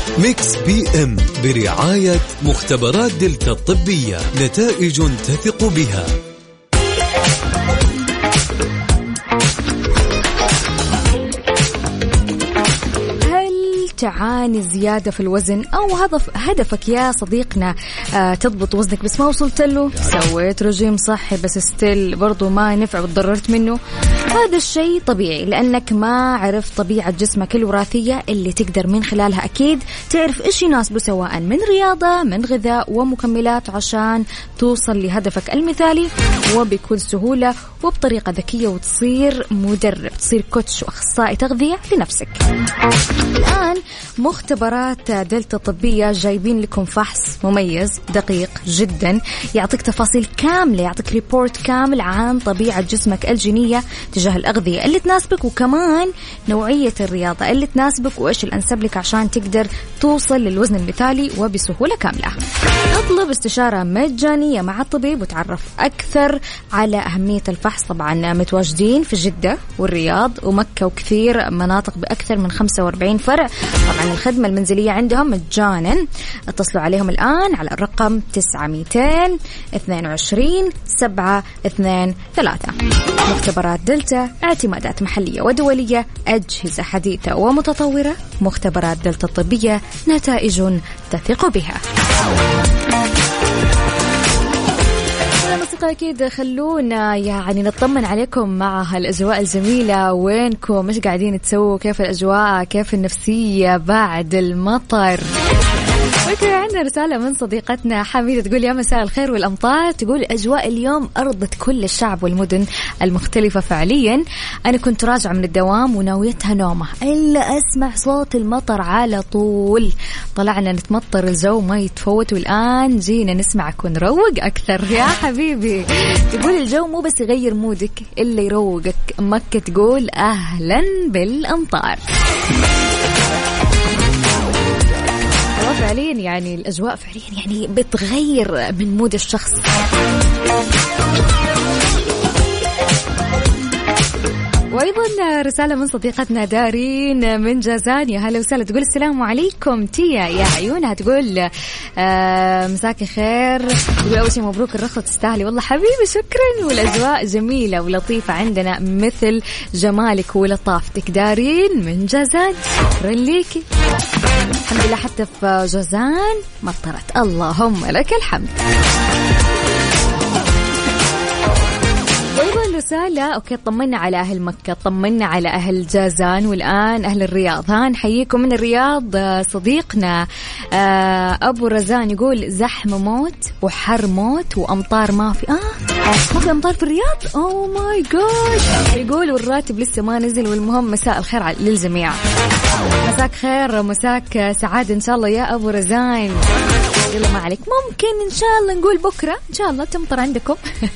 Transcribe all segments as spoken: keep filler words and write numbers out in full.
ميكس بي ام برعاية مختبرات دلتا الطبية، نتائج تثق بها. تعاني زيادة في الوزن أو هدف هدفك يا صديقنا آه تضبط وزنك بس ما وصلت له، سويت رجيم صحي بس ستيل برضو ما نفع وتضررت منه. هذا الشيء طبيعي لأنك ما عرفت طبيعة جسمك الوراثية اللي تقدر من خلالها أكيد تعرف إيش يناسبه سواء من رياضة من غذاء ومكملات عشان توصل لهدفك المثالي وبكل سهولة وبطريقة ذكية وتصير مدرب، تصير كوتش وأخصائي تغذية لنفسك. الآن مختبرات دلتا الطبية جايبين لكم فحص مميز دقيق جدا يعطيك تفاصيل كاملة، يعطيك ريبورت كامل عن طبيعة جسمك الجينية تجاه الأغذية اللي تناسبك وكمان نوعية الرياضة اللي تناسبك وإيش الأنسب لك عشان تقدر توصل للوزن المثالي وبسهولة كاملة. اطلب استشارة مجانية مع الطبيب وتعرف أكثر على أهمية الفحص. طبعا متواجدين في جدة والرياض ومكة وكثير مناطق بأكثر من خمسة وأربعين فرع. طبعا الخدمة المنزلية عندهم مجانا. اتصلوا عليهم الآن على الرقم تسعة مئتين اثنين وعشرين سبعة اثنين ثلاثة. مختبرات دلتا، اعتمادات محلية ودولية، أجهزة حديثة ومتطورة. مختبرات دلتا الطبية، نتائج تثق بها. أكيد خلونا يعني نطمن عليكم مع هالأجواء الجميلة. وينكم؟ مش قاعدين تسووا؟ كيف الأجواء؟ كيف النفسية بعد المطر؟ فكرة عندنا رسالة من صديقتنا حميدة تقول يا مساء الخير والأمطار. تقول أجواء اليوم أرضت كل الشعب والمدن المختلفة فعليا. أنا كنت راجعة من الدوام وناويتها نومة إلا أسمع صوت المطر على طول. طلعنا نتمطر الجو ما يتفوت والآن جينا نسمعك ونروق أكثر يا حبيبي. تقول الجو مو بس يغير مودك إلا يروقك. مكة تقول أهلا بالأمطار. فعليا يعني الأجواء فعليا يعني بتغير من مود الشخص. وأيضا رسالة من صديقتنا دارين من جازان. يا هلا وسهلا. تقول السلام عليكم تيا يا عيونها. تقول آه مساكي خير. تقول أول شيء مبروك الرخصة تستاهلي والله حبيبي شكرا. والأجواء جميلة ولطيفة عندنا مثل جمالك ولطافتك. دارين من جازان شكرا ليكي. الحمد لله حتى في جازان مطرت اللهم لك الحمد. أيضا رسالة أوكي طمنا على أهل مكة، طمنا على أهل جازان والآن أهل الرياض. ها نحييكم من الرياض. صديقنا أبو رزان يقول زحمة موت وحر موت وأمطار ما في. آه ما في أمطار في الرياض. أوه ماي جاد. يقول والراتب لسه ما نزل. والمهم مساء الخير للجميع. مساك خير مساك سعادة إن شاء الله يا أبو رزان. يلا ما عليك ممكن إن شاء الله نقول بكرة إن شاء الله تمطر عندكم.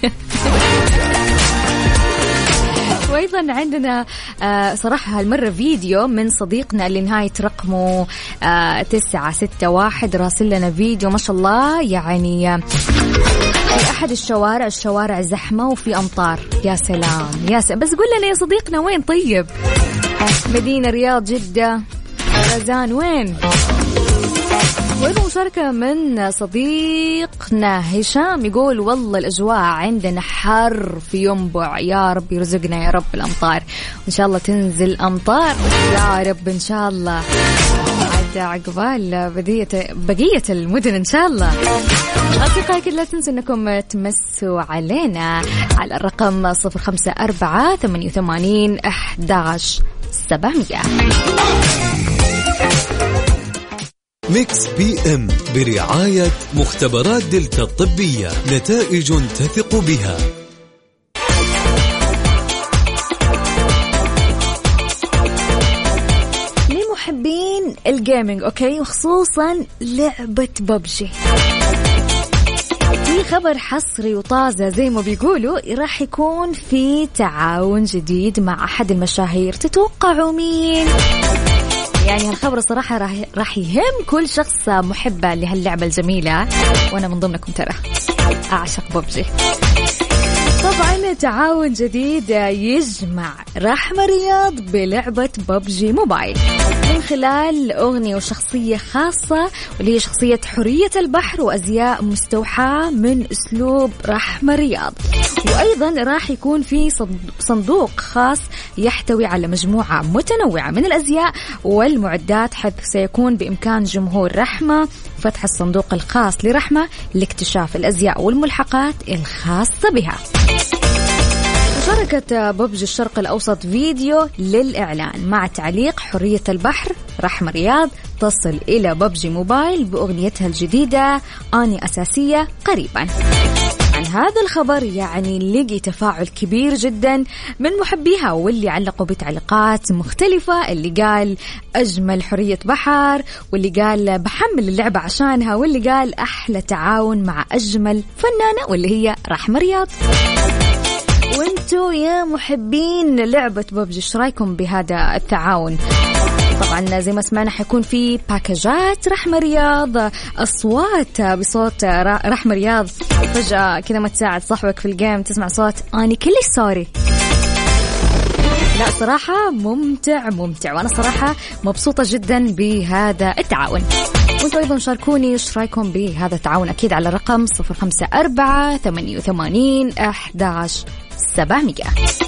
وأيضا عندنا آه صراحة هالمرة فيديو من صديقنا اللي نهاية رقمه آه تسعة ستة واحد راسل لنا فيديو ما شاء الله يعني آه في أحد الشوارع الشوارع زحمة وفي أمطار. يا سلام يا سلام. بس قول لنا يا صديقنا وين طيب؟ مدينة رياض جدة رزان وين؟ وإذا مشاركة من صديقنا هشام يقول والله الأجواء عندنا حر في ينبع. يا رب يرزقنا يا رب الأمطار وإن شاء الله تنزل أمطار يا رب إن شاء الله عاد عقبال بدية بقية المدن إن شاء الله. أصدقائي لا تنسوا أنكم تمسوا علينا على الرقم صفر خمسة أربعة ثمانية ثمانين أحد عشر سبعمية. ميكس بي ام برعاية مختبرات دلتا الطبية، نتائج تثق بها. لمحبين الجيمينج اوكي وخصوصا لعبة ببجي في خبر حصري وطازة زي ما بيقولوا راح يكون في تعاون جديد مع أحد المشاهير. تتوقعوا مين؟ يعني الخبر صراحة راح راح يهم كل شخص محبة لهاللعبة الجميلة وأنا من ضمنكم ترى أعشق ببجي. طبعا عندنا تعاون جديد يجمع رحمة رياض بلعبة ببجي موبايل من خلال أغنية وشخصية خاصة، واللي هي شخصية حرية البحر، وأزياء مستوحاة من أسلوب رحمة رياض. وأيضا راح يكون في صندوق خاص يحتوي على مجموعة متنوعة من الأزياء والمعدات، حيث سيكون بإمكان جمهور رحمة فتح الصندوق الخاص لرحمة لاكتشاف الأزياء والملحقات الخاصة بها. شاركت ببجي الشرق الأوسط فيديو للإعلان مع تعليق حرية البحر رحمة رياض تصل إلى ببجي موبايل بأغنيتها الجديدة أني أساسية قريبا. عن هذا الخبر يعني لقي تفاعل كبير جدا من محبيها، واللي علقوا بتعليقات مختلفة، اللي قال أجمل حرية بحر، واللي قال بحمل اللعبة عشانها، واللي قال أحلى تعاون مع أجمل فنانة واللي هي رحمة رياض. وانتو يا محبين لعبة ببجي ايش رايكم بهذا التعاون؟ طبعا زي ما سمعنا حيكون في باكاجات رحمة رياض، أصوات بصوت رحمة رياض، فجأة كذا ما تساعد صاحبك في الجيم تسمع صوت أني كلش سوري. لا صراحة ممتع ممتع، وأنا صراحة مبسوطة جدا بهذا التعاون. وانتوا أيضا شاركوني ايش رايكم بهذا التعاون، أكيد على رقم صفر خمسة أربعة ثمانية وثمانين أحد عشر سبعمية.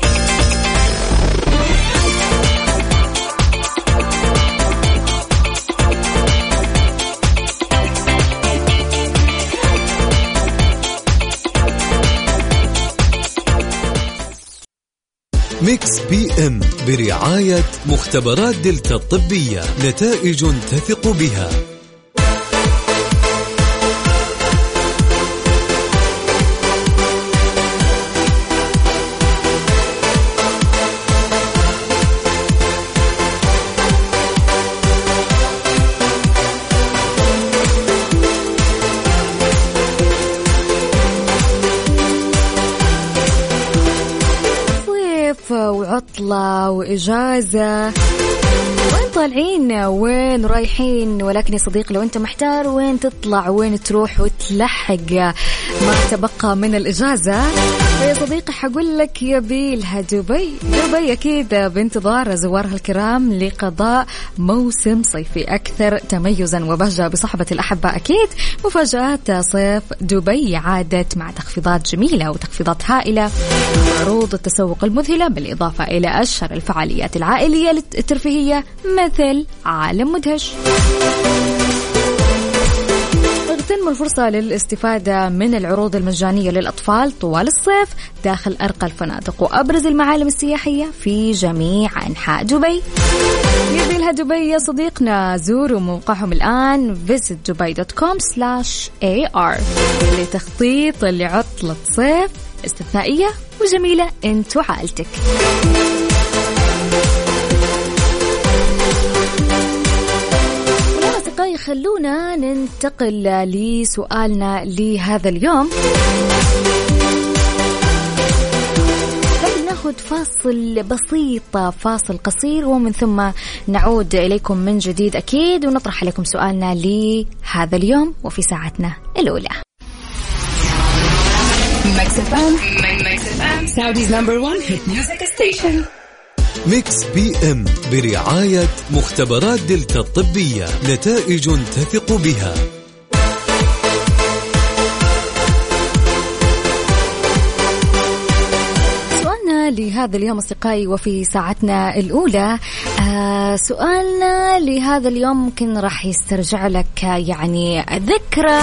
ميكس بي ام برعاية مختبرات دلتا الطبية، نتائج تثق بها. وعطلة وإجازة، وين طالعين وين رايحين؟ ولكن يا صديقي لو أنت محتار وين تطلع وين تروح وتلحق ما تبقى من الإجازة، يا صديقي حقول لك يبيلها دبي. دبي أكيد بانتظار زوارها الكرام لقضاء موسم صيفي أكثر تميزا وبهجة بصحبة الأحبة. أكيد مفاجآت صيف دبي عادت مع تخفيضات جميلة وتخفيضات هائلة، عروض التسوق المذهلة، بالإضافة إلى أشهر الفعاليات العائلية الترفيهية مثل عالم مدهش. تم الفرصة للاستفادة من العروض المجانية للأطفال طوال الصيف داخل أرقى الفنادق وأبرز المعالم السياحية في جميع أنحاء دبي. يبيلها دبي يا صديقنا، زوروا موقعهم الآن visit dubai dot com slash a r لتخطيط لعطلة صيف استثنائية وجميلة انت وعائلتك. خلونا ننتقل لسؤالنا لهذا اليوم. ناخذ فاصل بسيط، فاصل قصير، ومن ثم نعود إليكم من جديد أكيد، ونطرح عليكم سؤالنا لهذا اليوم وفي ساعتنا الأولى. Saudi's number one hit music station. ميكس بي ام برعاية مختبرات دلتا الطبية، نتائج تثق بها. سؤالنا لهذا اليوم أصدقائي وفي ساعتنا الأولى، آه سؤالنا لهذا اليوم ممكن راح يسترجع لك يعني ذكرى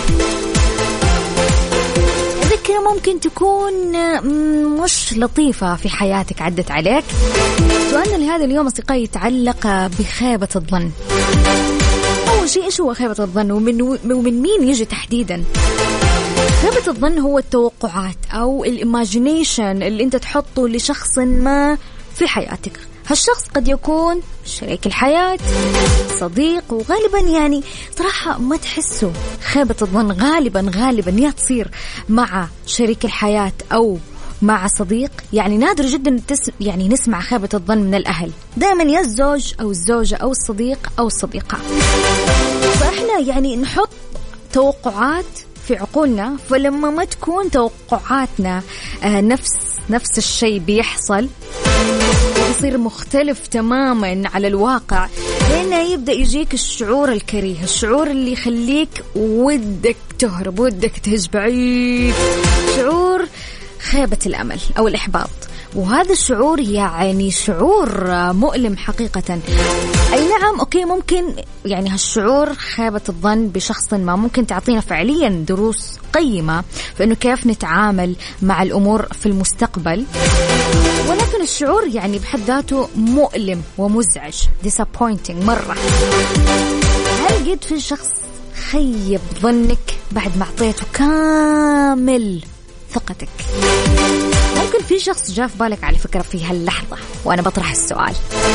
ممكن تكون مش لطيفة في حياتك عدت عليك. سؤالنا لهذا اليوم أصدقائي يتعلق بخيبة الظن. أول شيء إيش هو خيبة الظن ومن, ومن مين يجي تحديدا؟ خيبة الظن هو التوقعات أو الإيماجينيشن اللي أنت تحطه لشخص ما في حياتك. هالشخص قد يكون شريك الحياة، صديق، وغالبا يعني صراحة ما تحسه. خيبة الظن غالبا غالبا يا تصير مع شريك الحياة أو مع صديق. يعني نادر جدا تس يعني نسمع خيبة الظن من الأهل، دائما يا الزوج أو الزوجة أو الصديق أو الصديقة. فإحنا يعني نحط توقعات في عقولنا، فلما ما تكون توقعاتنا نفس نفس الشيء بيحصل يصير مختلف تماما على الواقع، هنا يبدأ يجيك الشعور الكريه، الشعور اللي يخليك ودك تهرب، ودك تهج بعيد، شعور خيبة الأمل أو الإحباط. وهذا الشعور يعني شعور مؤلم حقيقة. أي نعم أوكي، ممكن يعني هالشعور خيبة الظن بشخص ما ممكن تعطينا فعليا دروس قيمة في أنه كيف نتعامل مع الأمور في المستقبل، ولكن الشعور يعني بحد ذاته مؤلم ومزعج disappointing مرة. هل قد في شخص خيب ظنك بعد ما أعطيته كامل ثقتك؟ ممكن في شخص جاء في بالك على فكرة في هاللحظة وأنا بطرح السؤال.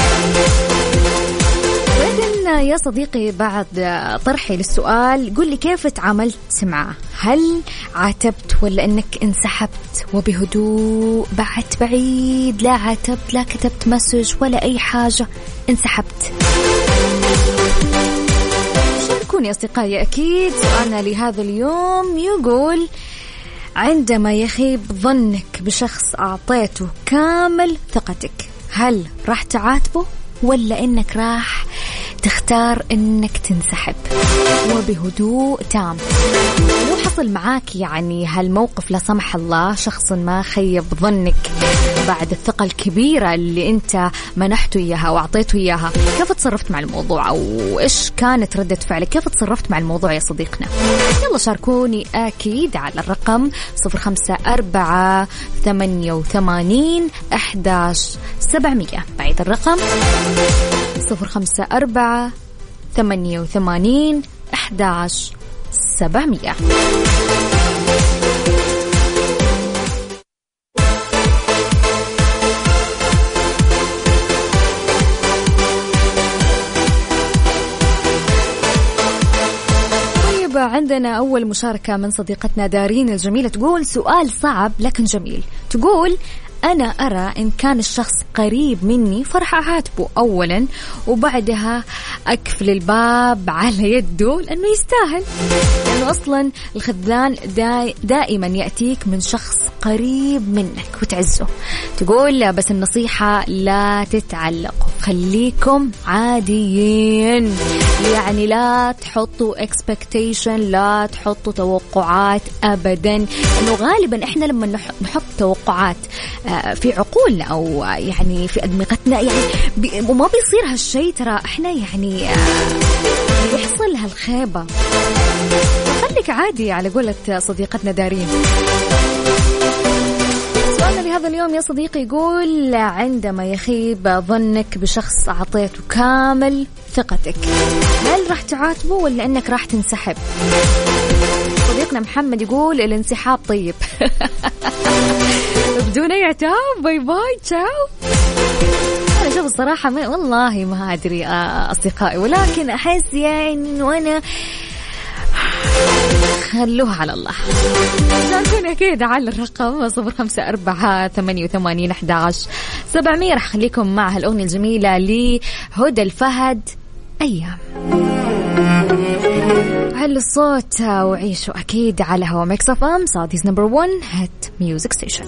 وإذن يا صديقي بعد طرحي للسؤال قل لي كيف تعاملت معه؟ هل عاتبت ولا أنك انسحبت وبهدوء بعدت بعيد، لا عاتبت لا كتبت مسج ولا أي حاجة، انسحبت؟ شاركوني أصدقائي. أكيد سؤالنا لهذا اليوم يقول عندما يخيب ظنك بشخص أعطيته كامل ثقتك، هل راح تعاتبه ولا إنك راح تختار إنك تنسحب وبهدوء تام؟ لو حصل معاك يعني هالموقف لا سمح الله، شخص ما خيب ظنك بعد الثقة الكبيرة اللي أنت منحته إياها وأعطيته إياها، كيف تصرفت مع الموضوع أو إيش كانت ردة فعلك؟ كيف تصرفت مع الموضوع يا صديقنا؟ يلا شاركوني أكيد على الرقم صفر خمسة أربعة ثمانية وثمانين أحداش سبعمية. بعيد الرقم صفر خمسة أربعة ثمانية وثمانين أحداش سبعمية. عندنا أول مشاركة من صديقتنا دارين الجميلة، تقول سؤال صعب لكن جميل. تقول أنا أرى إن كان الشخص قريب مني فرح أعاتبه أولا وبعدها أقفل الباب على يده لأنه يستاهل، لأنه أصلا الخذلان دا دائما يأتيك من شخص قريب منك وتعزه. تقول بس النصيحة لا تتعلقوا، خليكم عاديين، يعني لا تحطوا expectation، لا تحطوا توقعات أبدا، إنه غالبا إحنا لما نحط توقعات في عقولنا أو يعني في أدمغتنا يعني بي وما بيصير هالشيء، ترى إحنا يعني يحصل هالخيبة. خليك عادي على قولة صديقتنا دارين. سؤالنا لهذا اليوم يا صديقي يقول عندما يخيب ظنك بشخص أعطيته كامل ثقتك، هل راح تعاتبه ولا أنك راح تنسحب؟ صديقنا محمد يقول الانسحاب طيب. بدون أي عتاب، باي باي تشاو. أنا شوف الصراحة ما والله ما أدري أصدقائي، ولكن أحس يعني وأنا خلوها على الله. شاركوني أكيد على الرقم صفر خمسة أربعة ثمانية وثمانين أحداش سبعمية. رح خليكم مع هالأغنية الجميلة لهدى الفهد أيام. هل الصوت وعيشوا أكيد على هوا ميكس أف أم سعوديز نمبر ون هات ميوزك ستيشن.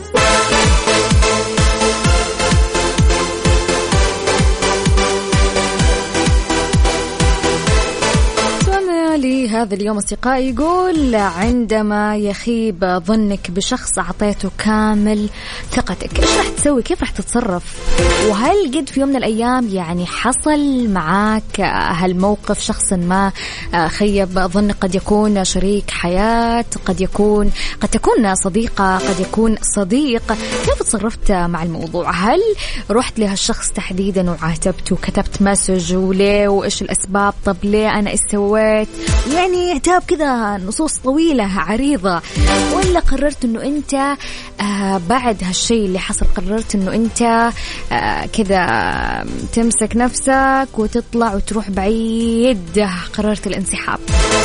لهذا اليوم أصدقائي يقول عندما يخيب ظنك بشخص أعطيته كامل ثقتك، إيش راح تسوي؟ كيف راح تتصرف؟ وهل قد في يوم من الأيام يعني حصل معاك هالموقف، شخص ما خيب ظنك؟ قد يكون شريك حياة، قد يكون قد تكون صديقة، قد يكون صديق. كيف تصرفت مع الموضوع؟ هل رحت لهالشخص تحديدا وعاتبته وكتبت مسج وليه وإيش الأسباب؟ طب ليه أنا إيش سويت؟ يعني عتاب كذا نصوص طويلة عريضة، ولا قررت انه انت آه بعد هالشيء اللي حصل قررت انه انت آه كذا تمسك نفسك وتطلع وتروح بعيد، قررت الانسحاب؟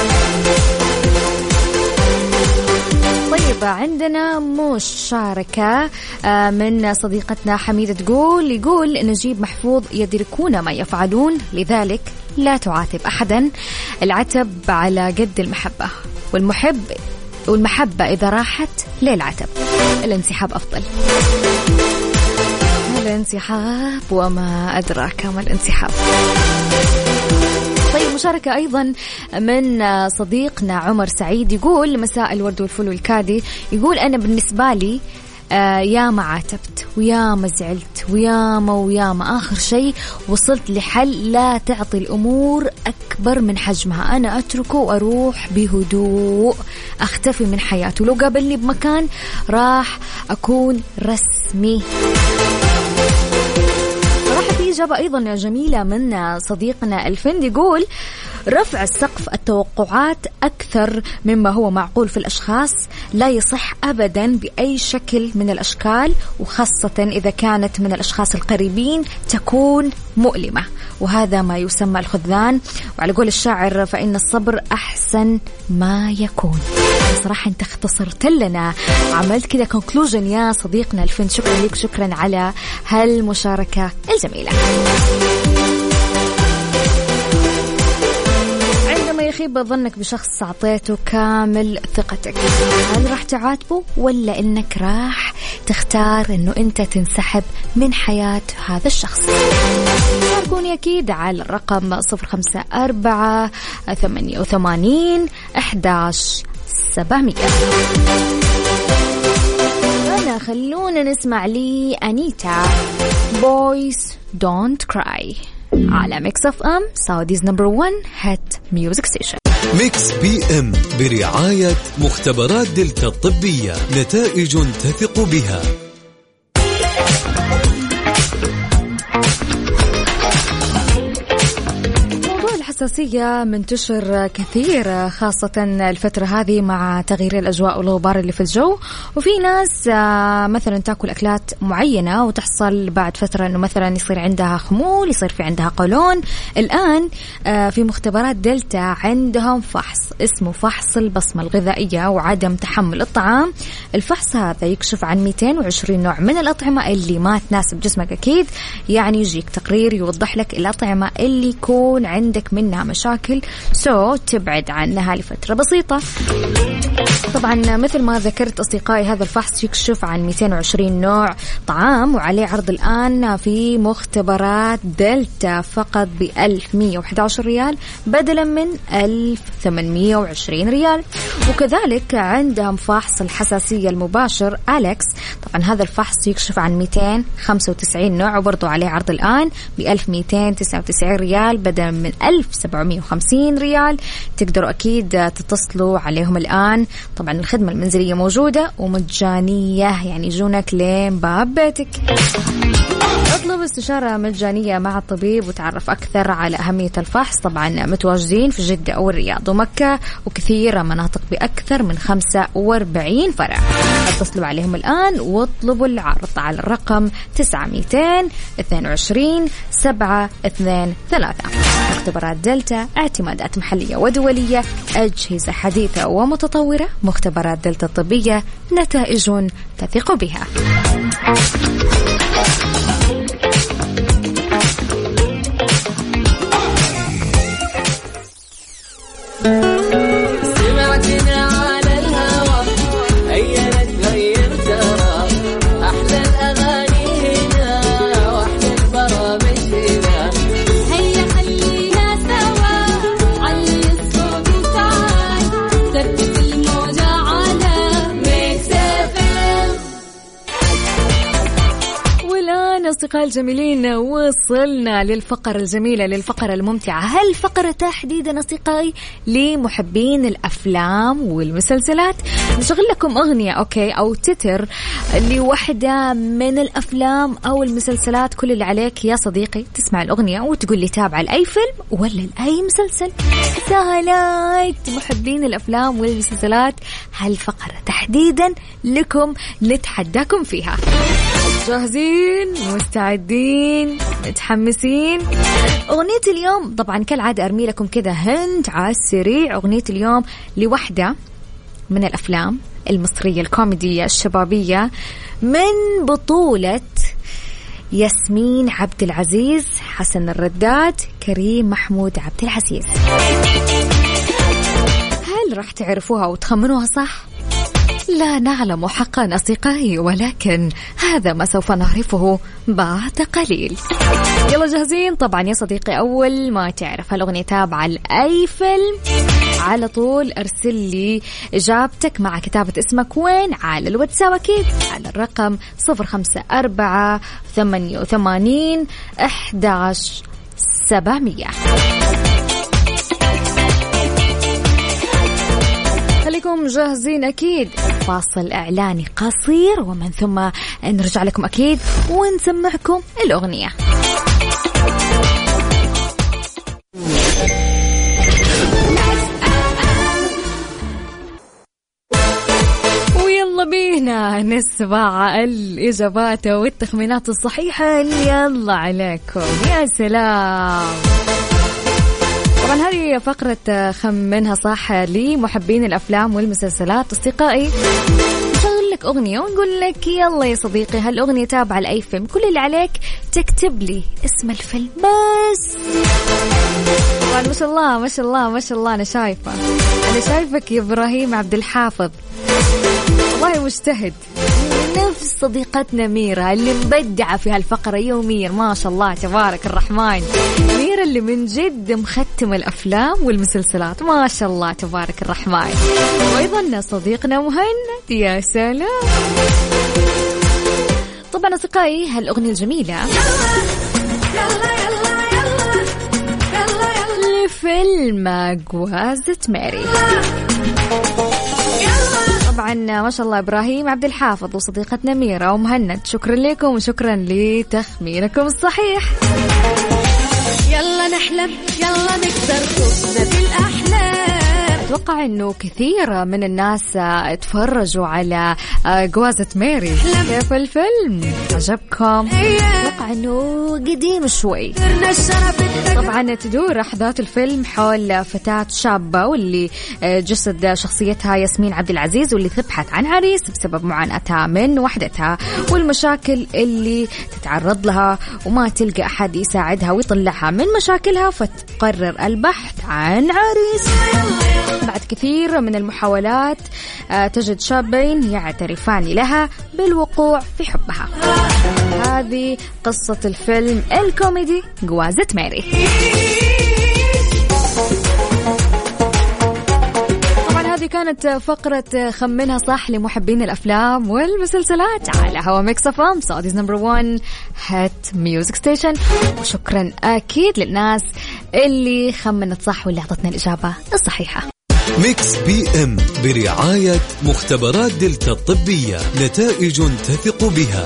طيب عندنا مشاركة من صديقتنا حميدة تقول يقول نجيب محفوظ يدركون ما يفعلون لذلك لا تعاتب أحدا، العتب على قد المحبة، والمحب والمحبة إذا راحت ليه العتب؟ الانسحاب أفضل. الانسحاب وما أدراك ما الانسحاب. طيب مشاركة أيضا من صديقنا عمر سعيد، يقول مساء الورد والفل والكادي، يقول أنا بالنسبة لي آه يا ما عاتبت ويا ما زعلت ويا ما ويا ما آخر شيء وصلت لحل لا تعطي الأمور أكبر من حجمها، أنا أتركه وأروح بهدوء أختفي من حياته، لو قابلني بمكان راح أكون رسمي. راح في إجابة أيضا جميلة من صديقنا الفند، يقول رفع سقف التوقعات أكثر مما هو معقول في الأشخاص لا يصح أبدا بأي شكل من الأشكال، وخاصة إذا كانت من الأشخاص القريبين تكون مؤلمة، وهذا ما يسمى الخذلان. وعلى قول الشاعر فإن الصبر أحسن ما يكون. صراحة أنت اختصرت لنا، عملت كده كونكلوجن يا صديقنا الفند. شكرا لك، شكرا على هالمشاركة الجميلة. عندما يخيب ظنك بشخص أعطيته كامل ثقتك، هل راح تعاتبه ولا إنك راح تختار إنه أنت تنسحب من حياة هذا الشخص؟ شاركوني أكيد على الرقم صفر خمسة أربعة ثمانية وثمانين أحداش سبعمية. أنا خلونا نسمع لي أنيتا Boys Don't Cry على ميكس اف ام سعوديز نمبر ون هات ميوزك ستيشن. ميكس بي ام برعاية مختبرات دلتا الطبية، نتائج تثق بها. الحساسية منتشر كثير خاصة الفترة هذه مع تغيير الأجواء والغبار اللي في الجو، وفي ناس مثلا تأكل أكلات معينة وتحصل بعد فترة أنه مثلا يصير عندها خمول، يصير في عندها قولون. الآن في مختبرات دلتا عندهم فحص اسمه فحص البصمة الغذائية وعدم تحمل الطعام. الفحص هذا يكشف عن مئتين وعشرين نوع من الأطعمة اللي ما تناسب جسمك أكيد، يعني يجيك تقرير يوضح لك الأطعمة اللي يكون عندك منها مشاكل سو تبعد عنها لفترة بسيطة. طبعا مثل ما ذكرت أصدقائي، هذا الفحص يكشف عن مئتين وعشرين نوع طعام وعليه عرض الآن في مختبرات دلتا فقط ب ألف ومئة وأحد عشر ريال بدلا من ألف وثمانمئة وعشرين ريال. وكذلك عندهم فحص الحساسية المباشر أليكس، طبعا هذا الفحص يكشف عن مئتين وخمسة وتسعين نوع وبرضو عليه عرض الآن ب ألف ومئتين وتسعة وتسعين ريال بدلا من ألف وسبعمئة وخمسين ريال. تقدروا أكيد تتصلوا عليهم الآن. طبعا الخدمة المنزلية موجودة ومجانية، يعني يجونك لين باب بيتك. اطلب استشارة مجانية مع الطبيب وتعرف أكثر على أهمية الفحص. طبعا متواجدين في جدة أو الرياض ومكة وكثيرة مناطق بأكثر من خمسة وأربعين فرع. اتصلوا عليهم الآن واطلبوا العرض على الرقم تسعة مئتين اثنين وعشرين سبعة اثنين ثلاثة. مختبرات دلتا، اعتمادات محلية ودولية، أجهزة حديثة ومتطورة. مختبرات دلتا الطبية، نتائج تثق بها. أصدقائي الجميلين، وصلنا للفقرة الجميلة، للفقرة الممتعة. هالفقرة تحديدا أصدقائي لمحبين الأفلام والمسلسلات. نشغل لكم أغنية أوكي أو تتر لوحدة من الأفلام أو المسلسلات. كل اللي عليك يا صديقي تسمع الأغنية وتقول لي تابع لأي فيلم ولا لأي مسلسل. سهلات محبين الأفلام والمسلسلات، هالفقرة تحديدا لكم نتحداكم فيها. جاهزين؟ مستعدين؟ متحمسين؟ أغنية اليوم طبعا كالعادة أرمي لكم كده هنت على السريع. أغنية اليوم لوحدة من الأفلام المصرية الكوميدية الشبابية من بطولة ياسمين عبد العزيز، حسن الرداد، كريم محمود عبد العزيز. هل راح تعرفوها وتخمنوها صح؟ لا نعلم حقا أصدقائي، ولكن هذا ما سوف نعرفه بعد قليل. يلا جاهزين؟ طبعا يا صديقي، أول ما تعرف هالأغنية تابعة لأي فيلم على طول أرسل لي إجابتك مع كتابة اسمك وين على الواتساب، أكيد على الرقم صفر خمسة أربعة ثمانية وثمانين أحد عشر سبعمية. خليكم جاهزين أكيد. فاصل إعلاني قصير ومن ثم نرجع لكم أكيد ونسمعكم الأغنية. ويلا بينا نسمع الإجابات والتخمينات الصحيحة. يلا عليكم يا سلام. طبعا هذه فقرة خمنها صح لمحبين الأفلام والمسلسلات. أصدقائي نشغل لك أغنية ونقول لك يلا يا صديقي هالأغنية تابعة لأي فيلم، كل اللي عليك تكتب لي اسم الفيلم بس. طبعا ما شاء الله ما شاء الله ما شاء الله، أنا شايفة أنا شايفك يا إبراهيم عبد الحافظ، والله مجتهد نفس صديقتنا ميرا اللي مبدعة في هالفقرة يوميا. ما شاء الله تبارك الرحمن، ميرا اللي من جد مختم الأفلام والمسلسلات، ما شاء الله تبارك الرحمن. وأيضا صديقنا مهند، يا سلام. طبعا أصدقائي هالأغنية الجميلة لفيلم جوازة ماري. طبعا ما شاء الله إبراهيم عبد الحافظ وصديقتنا ميرا ومهند، شكرا لكم وشكرا لتخمينكم الصحيح. يلا نحلم يلا نكسر خوفنا بالأحلام. أتوقع أنه كثير من الناس اتفرجوا على جوازة ماري. كيف الفيلم؟ عجبكم؟ أتوقع أنه قديم شوي. طبعا تدور أحداث الفيلم حول فتاة شابة واللي جسد شخصيتها ياسمين عبد العزيز، واللي تبحث عن عريس بسبب معاناتها من وحدتها والمشاكل اللي تتعرض لها، وما تلقى أحد يساعدها ويطلعها من مشاكلها، فتقرر البحث عن عريس. بعد كثير من المحاولات تجد شابين يعترفان لها بالوقوع في حبها. هذه قصة الفيلم الكوميدي جوازة ماري. هذه كانت فقرة خمنها صح لمحبين الأفلام والمسلسلات على هوا ميكس اف ام سعوديز نمبر وان هات ميوزك ستيشن. وشكرا أكيد للناس اللي خمنت صح واللي أعطتنا الإجابة الصحيحة. ميكس بي ام برعاية مختبرات دلتا الطبية، نتائج تثق بها.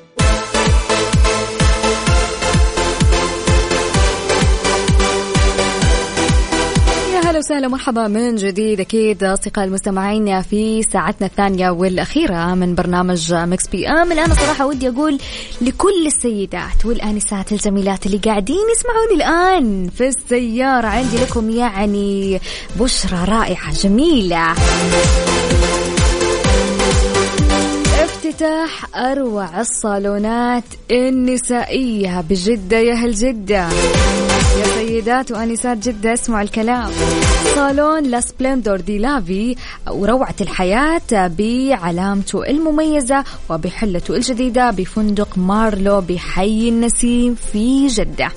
أهلا وسهلا مرحبا من جديد أكيد أصدقاء المستمعين في ساعتنا الثانية والأخيرة من برنامج ميكس بي أم. الآن صراحة ودي أقول لكل السيدات والآنسات الجميلات اللي قاعدين يسمعوني الآن في السيارة، عندي لكم يعني بشرة رائعة جميلة. افتتاح أروع الصالونات النسائية بجدة يا أهل جدة. يا سيدات وآنسات جدة اسمعوا الكلام. صالون لا سبلندور دي لافي وروعة الحياة بعلامته المميزة وبحلته الجديدة بفندق مارلو بحي النسيم في جدة.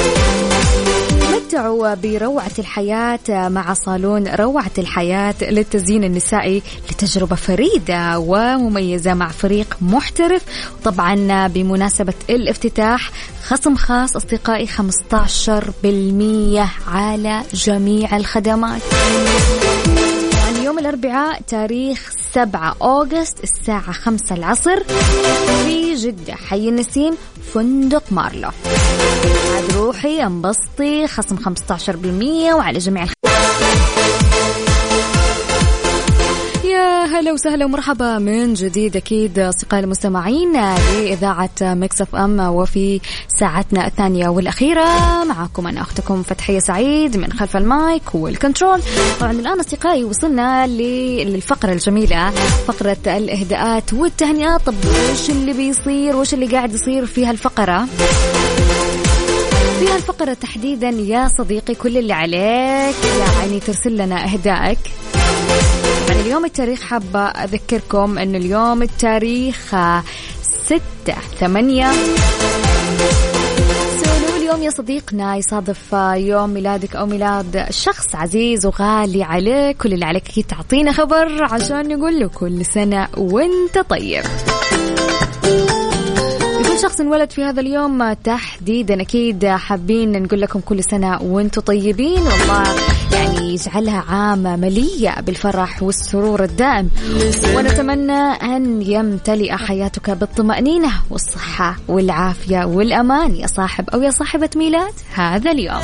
تمتعوا بروعة الحياة مع صالون روعة الحياة للتزيين النسائي لتجربة فريدة ومميزة مع فريق محترف. طبعا بمناسبة الافتتاح خصم خاص أصدقائي خمسة عشر بالمية على جميع الخدمات. يوم الأربعاء تاريخ سبعة أغسطس الساعة خمسة العصر في جدة حي النسيم فندق مارلو. عاد روحي انبسطي، خصم خمسة عشر بالمية وعلى جميع الخ... يا هلا وسهلا ومرحبا من جديد أكيد أصدقائي المستمعين لإذاعة ميكس اف ام، وفي ساعتنا الثانية والأخيرة معكم أنا أختكم فتحية سعيد من خلف المايك والكنترول. طبعا الآن أصدقائي وصلنا للفقرة الجميلة، فقرة الإهداءات والتهنئات. طب وش اللي بيصير وش اللي قاعد يصير في هالفقرة؟ في هالفقرة تحديدا يا صديقي كل اللي عليك يعني ترسل لنا إهدائك. يعني اليوم التاريخ حابة أذكركم أن اليوم التاريخ ستة ثمانية. اليوم يا صديقنا يصادف يوم ميلادك أو ميلاد شخص عزيز وغالي عليك. كل اللي عليك هي تعطينا خبر عشان نقول له كل سنة وانت طيب. لكل شخص انولد في هذا اليوم تحديدا أكيد حابين نقول لكم كل سنة وانتم طيبين، والله يعني يجعلها عام مليئة بالفرح والسرور الدائم، ونتمنى أن يمتلئ حياتك بالطمأنينة والصحة والعافية والأمان يا صاحب أو يا صاحبة ميلاد هذا اليوم.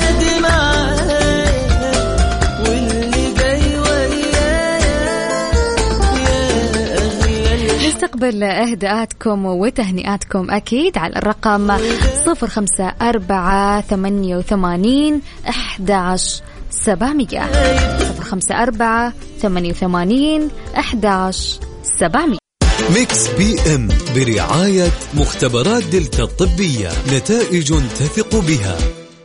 نستقبل إهداءاتكم وتهنئاتكم أكيد على الرقم صفر خمسة أربعة ثمانية وثمانين أحد عشر سبعمية صفر خمسة أربعة ثمانية وثمانين أحد عشر سبعمية. ميكس بي ام برعاية مختبرات دلتا الطبية، نتائج تثق بها.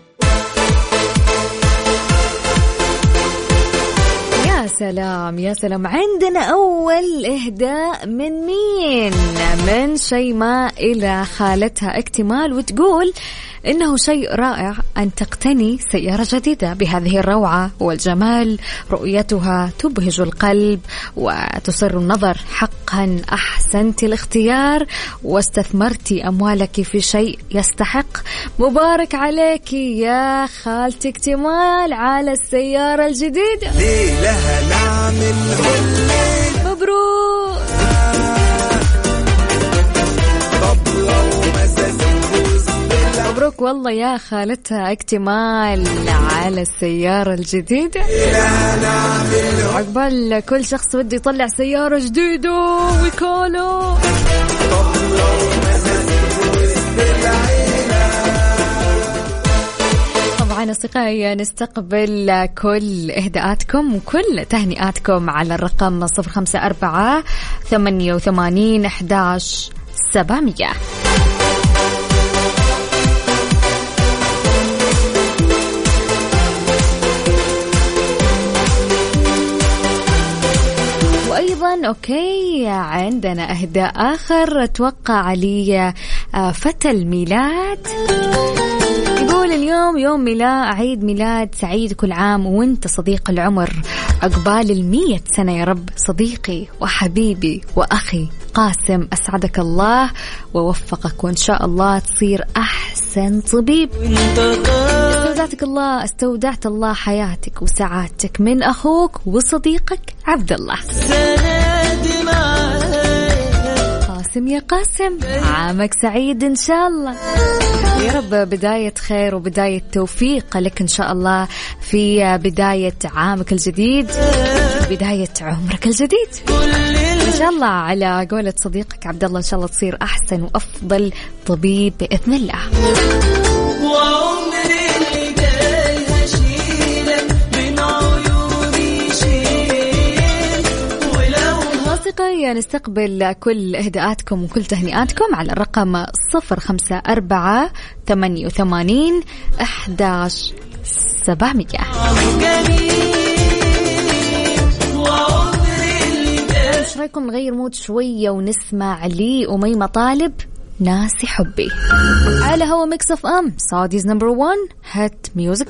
يا سلام يا سلام، عندنا أول إهداء من مين؟ من شيماء إلى خالتها اكتمال، وتقول إنه شيء رائع أن تقتني سيارة جديدة بهذه الروعة والجمال، رؤيتها تبهج القلب وتسر النظر. حقا أحسنت الاختيار واستثمرتي أموالك في شيء يستحق. مبارك عليك يا خالتي اكتمال على السيارة الجديدة. لها نعمل مبروك. مبروك والله يا خالتها اكتمال على السيارة الجديدة. عقبال كل شخص بده يطلع سيارة جديدة ويكولو. طبعا أصدقائي نستقبل كل إهداءاتكم وكل تهنئاتكم على الرقم صفر خمسة أربعة ثمانية وثمانين أحد عشر سبعمية. وأيضا أوكي عندنا إهداء آخر توقع لي فتى الميلاد، يقول اليوم يوم ميلاد عيد ميلاد سعيد كل عام وانت صديق العمر، عقبال المية سنة يا رب صديقي وحبيبي وأخي قاسم، أسعدك الله ووفقك وإن شاء الله تصير أحسن طبيب. استودعتك الله استودعت الله حياتك وسعادتك من أخوك وصديقك عبد الله. قاسم يا قاسم عامك سعيد إن شاء الله يا رب، بداية خير وبداية توفيق لك إن شاء الله في بداية عامك الجديد، بداية عمرك الجديد إن شاء الله. على قولة صديقك عبد الله إن شاء الله تصير أحسن وأفضل طبيب بإذن الله. نستقبل كل إهداءاتكم وكل تهنئاتكم على الرقم صفر خمسة أربعة ثمانية وثمانين أحد عشر سبعمية. إيش رأيكم نغير مود شوية ونسمع لي أميمة طالب ناسي حبي على هوا ميكس أف أم سعوديز نمبر وان هات ميوزك.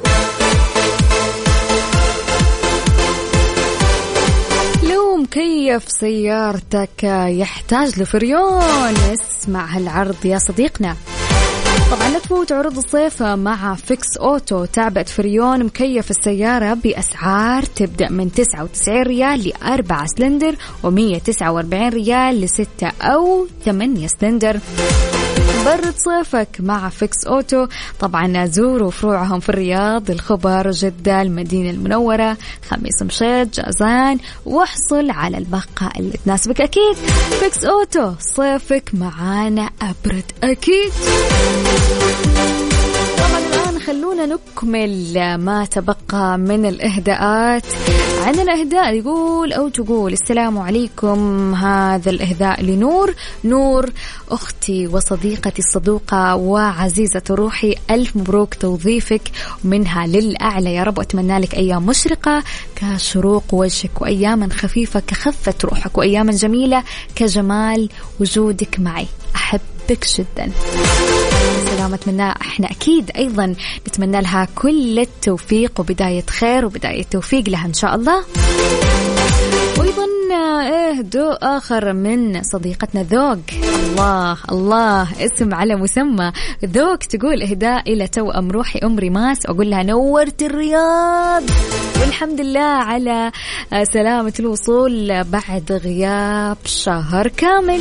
مكيف سيارتك يحتاج لفريون، اسمع هالعرض يا صديقنا. طبعا لا تفوت عروض الصيف مع فيكس أوتو. تعبئة فريون مكيف السيارة بأسعار تبدأ من تسعة وتسعين ريال لأربعة سلندر ومية تسعة وأربعين ريال لستة أو ثمانية سلندر. برد صيفك مع فيكس أوتو. طبعا زوروا فروعهم في الرياض، الخبر، جدة، المدينة المنورة، خميس مشيط، جازان، واحصل على الباقة اللي تناسبك. أكيد فيكس أوتو صيفك معانا أبرد أكيد. طبعا الآن خلونا نكمل ما تبقى من الإهداءات. عندنا إهداء يقول أو تقول السلام عليكم، هذا الإهداء لنور. نور أختي وصديقتي الصدوقة وعزيزة روحي، ألف مبروك توظيفك منها للأعلى يا رب، وأتمنى لك أيام مشرقة كشروق وجهك، وأياما خفيفة كخفة روحك، وأياما جميلة كجمال وجودك معي. أحبك جدا. سلامة منا. احنا أكيد أيضا نتمنى لها كل التوفيق وبداية خير وبداية توفيق لها إن شاء الله. وأيضا إهداء آخر من صديقتنا ذوق. الله الله، اسم على مسمى ذوق. تقول إهداء إلى توأم روحي أم ريماس، أقول لها نورت الرياض والحمد لله على سلامة الوصول بعد غياب شهر كامل.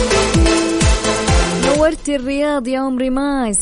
نورت الرياض يا أم ريماس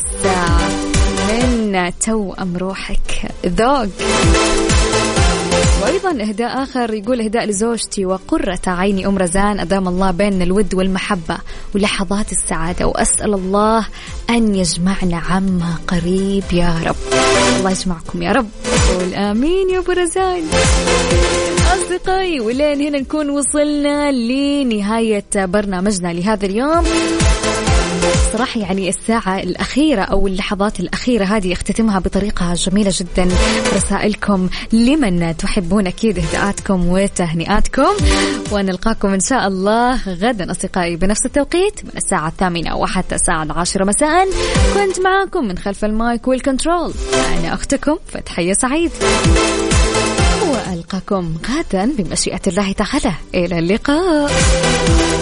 من توأم روحك ذوق. وأيضا إهداء آخر يقول إهداء لزوجتي وقرة عيني أم رزان، أدام الله بيننا الود والمحبة ولحظات السعادة، وأسأل الله أن يجمعنا عما قريب يا رب. الله يجمعكم يا رب، قول آمين يا أبو رزان. أصدقائي، ولين هنا نكون وصلنا لنهاية برنامجنا لهذا اليوم. صراحة يعني الساعة الأخيرة أو اللحظات الأخيرة هذه اختتمها بطريقة جميلة جدا. رسائلكم لمن تحبون أكيد، إهداءاتكم وتهنئاتكم، ونلقاكم إن شاء الله غدا أصدقائي بنفس التوقيت من الساعة الثامنة وحتى الساعة العاشرة مساء. كنت معكم من خلف المايك والكنترول أنا أختكم فتحية سعيد، وألقاكم غدا بمشيئة الله تعالى. إلى اللقاء.